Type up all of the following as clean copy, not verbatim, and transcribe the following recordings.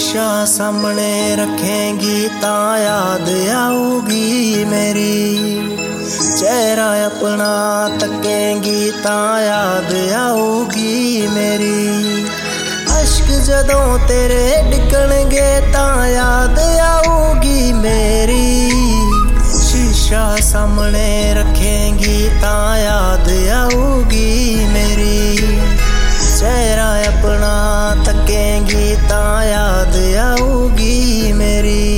शीशा सामने रखेंगी ता याद आऊगी मेरी, चेहरा अपना तकेंगी ता याद आऊगी मेरी। अश्क जदों तेरे डिगणगे ता याद आऊगी मेरी, शीशा सामने रखेंगी ता याद आऊगी मेरी, चेहरा अपना तकेंगी ता याद आऊगी मेरी।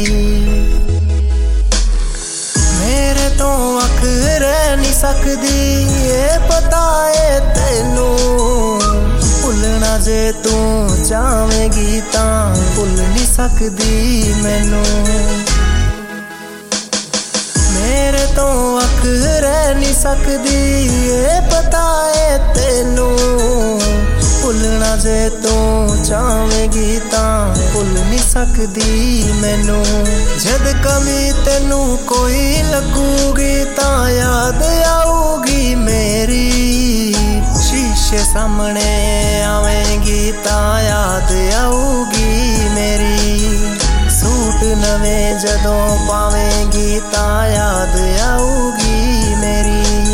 मेरे तो अख रह नहीं सकदी ये पता है तेनू, भुलना जे तू चाहेगी ता भुल नहीं सकदी मैनू। मेरे तो अख रह नहीं सकदी ये पता है तेनू, भुलना जे तू चाहेगी ता भुल नहीं सकदी मैनू। जद कमी तेनू कोई लगूगी ता याद आऊगी मेरी, शीशे सामने आवेंगी ता याद आऊगी मेरी। सूट नवे जदों पावेंगी ता याद आऊगी मेरी।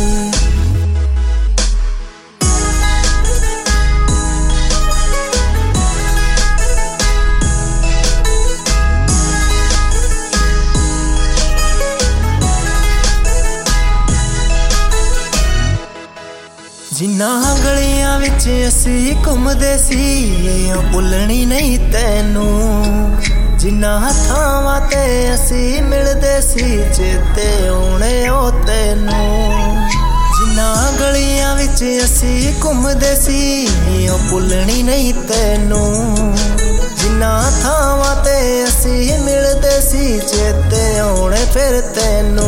जिन्ना गलियां विच असी घुमदे सी भुलनी नहीं तैनू, जिन्ना थावां ते असी मिलदे सी चेते आउणे ओ तैनू। जिन्ना गलियां विच असी घुमदे सी भुलनी नहीं तैनू, जिन्ना थावां ते असी मिलदे सी चेते आउणे फिर तैनू।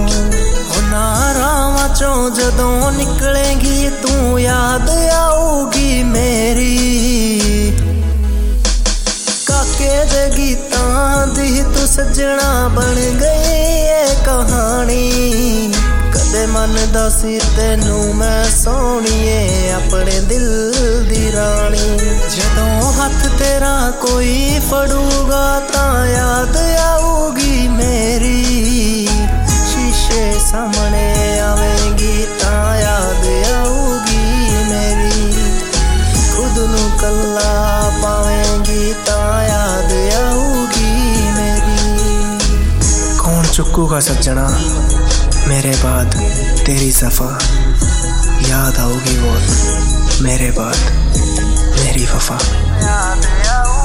रावां चों जदों निकलेंगी तू याद आऊगी मेरी, काके दे गीतां दी तू सजना बन गई ये कहानी। कदे मनदा सी तैनू मैं सोहणीए अपने दिल दी रानी, जदों हथ तेरा कोई फड़ूगा ता याद आऊगी मेरी, शीशे सामने आवेंगी ता याद आऊगी मेरी। खुद नू कल्ला पावेंगी ता याद आऊगी मेरी। कौन चुकूगा सजना मेरे बाद तेरी सफा, याद आऊगी बहुत मेरे बाद मेरी वफा, याद आऊगी।